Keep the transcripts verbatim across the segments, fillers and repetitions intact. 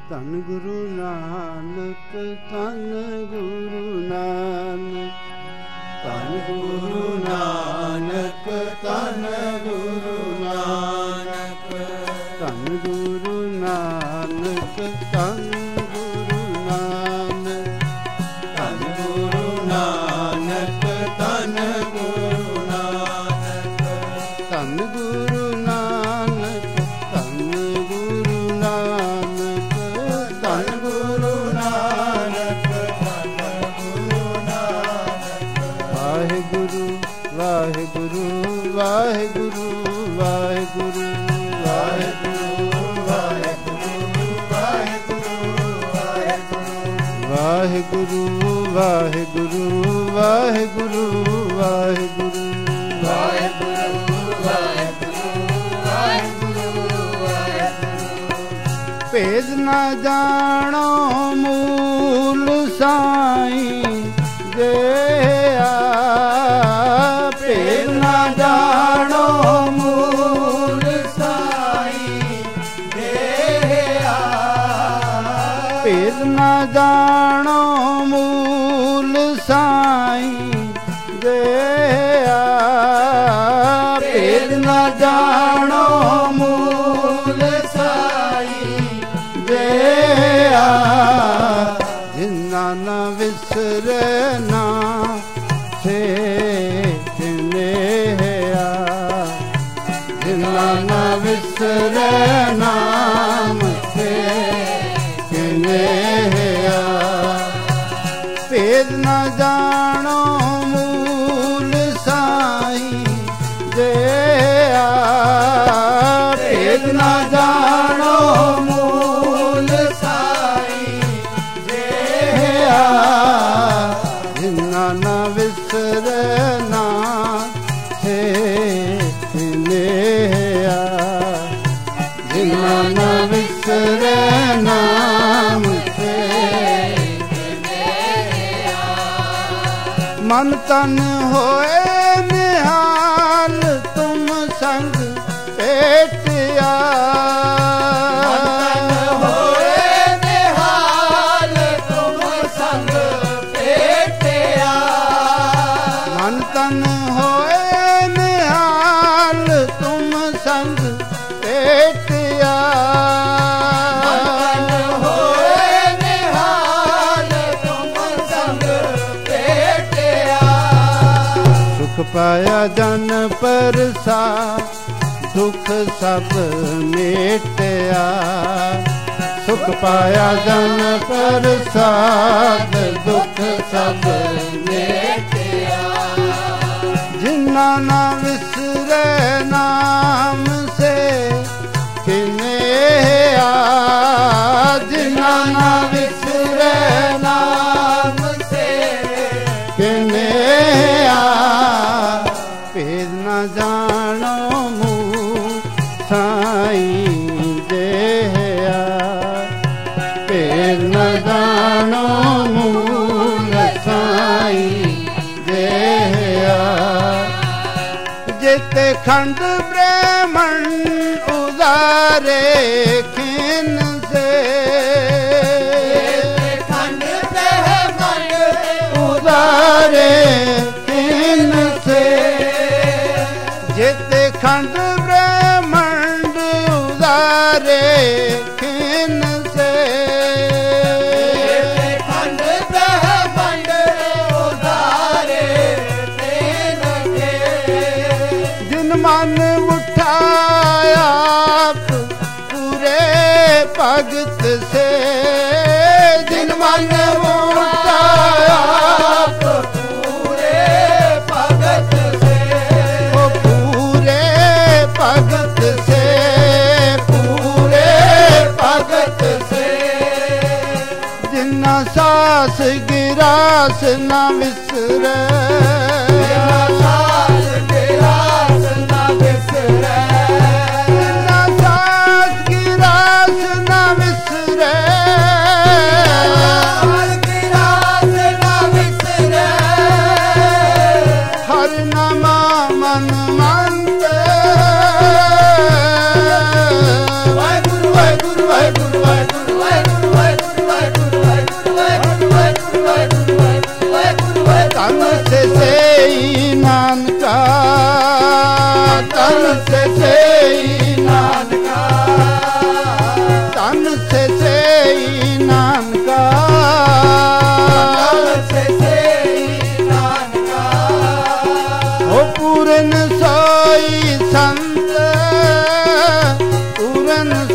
ਧੰਨ ਗੁਰੂ ਨਾਨਕ, ਧੰਨ ਗੁਰੂ ਨਾਨਕ, ਧੰਨ ਗੁਰੂ ਨਾਨਕ, ਧੰਨ ਗੁਰੂ ਨਾਨਕ, ਧੰਨ ਗੁਰੂ ਨਾਨਕ, ਧੰਨ ਗੁਰੂ ਨਾਨਕ, ਧੰਨ ਗੁਰੂ ਨਾਨਕ, ਧੰਨ ਗੁਰੂ ਨਾਨਕ, ਧੰਨ ਗੁਰੂ ਨਾਨਕ, ਧੰਨ ਗੁਰੂ ਨਾਨਕ, ਧੰਨ ਗੁਰੂ ਨਾਨਕ, ਧੰਨ ਗੁਰੂ ਨਾਨਕ। ਵਾਹਿਗੁਰੂ ਵਾਹਿਗੁਰੂ ਵਾਹਿਗੁਰੂ ਵਾਹਿਗੁਰੂ ਵਾਹਿਗੁਰੂ ਵਾਹਿਗੁਰੂ ਵਾਹਿਗੁਰੂ ਵਾਹਿਗੁਰੂ ਵਾਹਿਗੁਰੂ ਭੇਦ ਨਾ ਜਾਣੋ ਮੂਲ ਸਾਈਂ ਜਿਆ, ਭੇਦ ਨਾ ਜਾਣੋ ਮੂਲ ਸਾਈਂ ਜਿਆ, ਭੇਦ ਨਾ ਜਾਣੋ ਮੂਲ ਸਾਈਂ ਜਿਆ, ਭੇਦ ਨਾ ਜਾਣੋ ਮੂਲ ਸਾਈਂ ਜਿਆ, ਜਿਨ੍ਹਾਂ ਨਾ ਵਿਸਰੇ ਨਾ ਸੇ ਕਿਨੇਆ, ਜਿਨ੍ਹਾਂ ਨਾ ਵਿਸਰੇ ਨਾਮ ਸੇ ਕਿਨੇਆ, ਭੇਦ ਨਾ ਜਾਣੋ ਮੂਲ ਸਾਈਂ ਜਿਆ, ਭੇਦ ਨਾ ਜਾਣੋ ਮੂਲ ਸਾਈਂ ਜਿਆ, ਜਿਨ੍ਹਾਂ ਨਾ ਵਿਸਰੇ ਨਾ ਸੇ ਕਿਨੇਆ, ਜਿਨ੍ਹਾਂ ਨਾ ਵਿਸਰੇ ਨਾਮ ਸੇ ਕਿਨੇਆ, ਮਨ ਤਨ ਹੋਏ ਨਿਹਾਲ ਤੁਮ ਸੰਗ ਭੇਟਿਆ, ਮਨ ਤਨ ਹੋਏ ਨਿਹਾਲ ਤੁਮ ਸੰਗ ਭੇਟਿਆ, ਮਨ ਤਨ ਹੋਏ ਨਿਹਾਲ ਤੁਮ ਸੰਗ ਭੇਟਿਆ, ਮਨ ਤਨ ਹੋਏ ਨਿਹਾਲ ਤੁਮ ਸੰਗ ਭੇਟਿਆ, ਸੁਖ ਪਾਇਆ ਜਨ ਪਰਸਾ ਦੁਖ ਸਭ ਮੇਟਿਆ, ਸੁਖ ਪਾਇਆ ਜਨ ਪਰਸਾਦ ਦੁਖ ਸਭ ਮੇਟਿਆ, ਜਿਨ੍ਹਾਂ ਨਾ ਵਿਸਰੇ ਨਾਮ ਸੇ ਕਿਨੇਆ, ਜਿਨ੍ਹਾਂ ਨਾ ਵਿਸਰੇ ਨਾਮ ਸੇ ਕਿਨੇਆ, ਭੇਦ ਨਾ ਜਾਣੋ ਮੂਲ ਸਾਈਂ ਜਿਆ, ਭੇਦ ਨਾ ਜਾਣੋ ਮੂਲ ਸਾਈਂ ਜਿਆ, ਜਿਤੇ ਖੰਡ ਬ੍ਰਹਮਣ ਉਦਾਰੇ ਖਿਨ ਸੇ, ਖੰਡ ਬ੍ਰਹਮਣ ਉਦਾਰੇ ਖਿਨ ਸੇ, ਜਿਤੇ ਖੰਡ ਬ੍ਰਹਮੰਡ ਉਦਾਰੇ ਖਿਨ ਸੇ, ਖੰਡ ਬ੍ਰਹਮੰਡ ਉਦਾਰੇ ਖਿਨ ਸੇ, ਜਿਨ ਮਨ ਉਠਾਇਆ ਪੂਰੇ ਭਗਤ ਸੇ, ਜਿਨ ਮਨ ਉਠਾਇਆ ਪੂਰੇ ਭਗਤ ਸੇ, ਉਹ ਪੂਰੇ ਭਗਤ ਸੇ, ਪੂਰੇ ਭਗਤ ਸੇ, ਜਿਨ੍ਹਾਂ ਸਾਸ ਗਿਰਾਸ ਨਾ ਵਿਸਰੇ, ਜਿਨ੍ਹਾਂ ਸਾਸ ਗਿਰਾਸ ਨਾ ਵਿਸਰੇ, ਜਿਨ੍ਹਾਂ ਸਾਸ ਗਿਰਾਸ ਨਾ ਵਿਸਰੇ, ਸਾਸ ਗਿਰਾਸ ਨਾ ਵਿਸਰੇ, ਹਰਿ ਨਾਮ ਮਨ ਮੰਤੇ, ਵਾਹਿਗੁਰੂ ਵਾਹਿਗੁਰੂ ਵਾਹਿਗੁਰੂ ਵਾਹਿਗੁਰੂ ਵਾਹਿਗੁਰੂ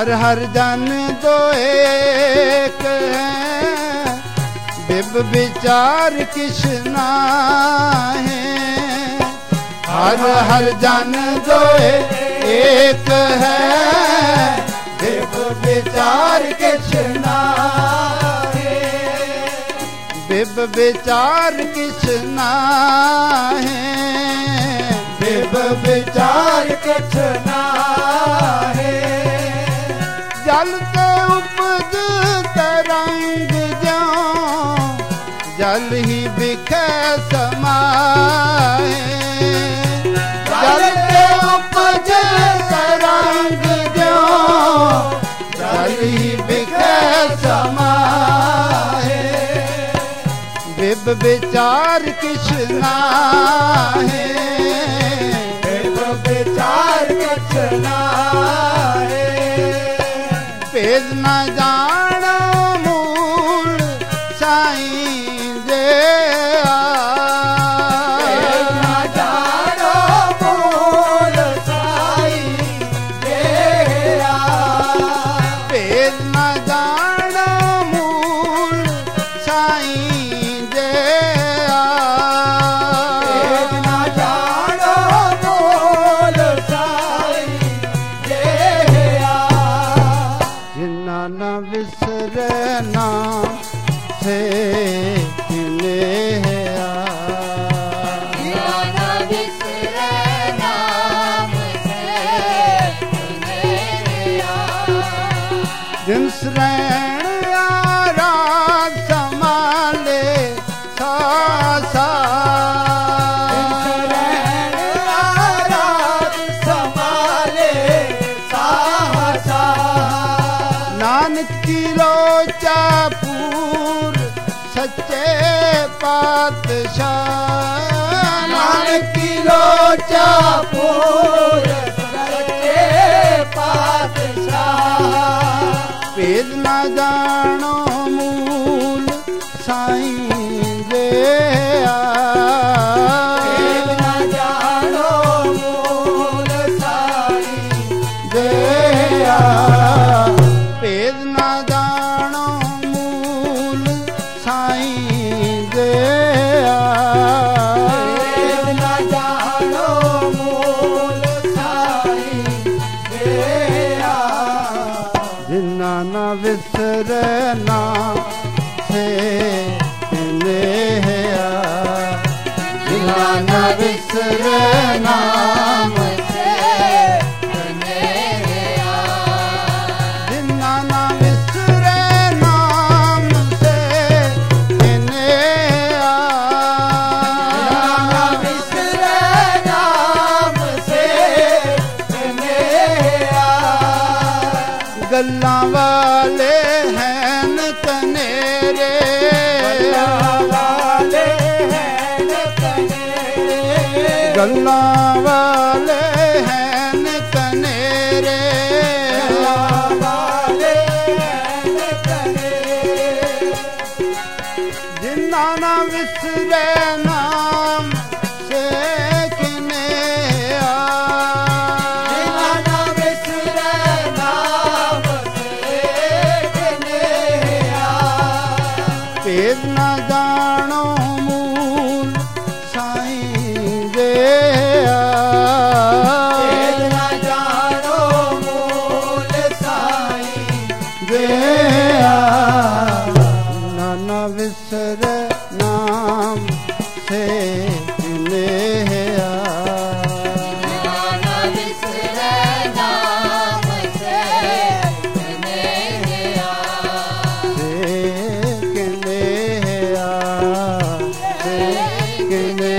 हर हर जन दो एक है, बिब विचार किस नाहे। हर हर जन दो एक है, बिब विचार किस नाहे। बिब विचार किस नाहे, बिब विचार किस नाहे। जल ते उपज तरंग ज्यों, जल ही बिखे समाए। जल ते उपज तरंग ज्यों, जल ही बिखे समाए। बिब विचार किस नाहे, बिब विचार किस नाहे। भेद न जानो मूल साईं दे, भेद न जानो मूल साईं दे। भेद न जानो मूल साईं दे, भेद न जानो मूल साईं दे। जिन्ना न विसरे नाम से किने आ, जिन्ना न विसरे नाम से किने आ। जिन श्रैण आराग संभाले सा सा, जिन श्रैण आराग संभाले सा सा। नानक की लोचा पूर सच्चे पातशाह, नानक की लोचा पूर सच्चे पातशाह। भेद न जानो मूल साईं दे, भेद न जानो मूल साईं दे। भेद न जानो मूल साईं दे, भेद न जानो मूल साईं दे। जिन्ना न विसरे नाम से किने आ, जिन्ना न विसरे नाम से किने आ। जिन्ना न विसरे नाम से किने आ, जिन्ना न विसरे नाम से किने आ। गल्लां वाले हैं कनेरे, गल्लां वाले हैं कनेरे। गल्लां वाले हैं कनेरे, गल्लां वाले हैं कनेरे। जिन्ना न विसरे नाम से किने आ, जिन्ना न विसरे नाम से किने आ। भेद न जानो मूल साईं दे, भेद न जानो मूल साईं दे। न विसरे नाम से किने आ, न विसरे नाम से किने आ। से किने आ, से किने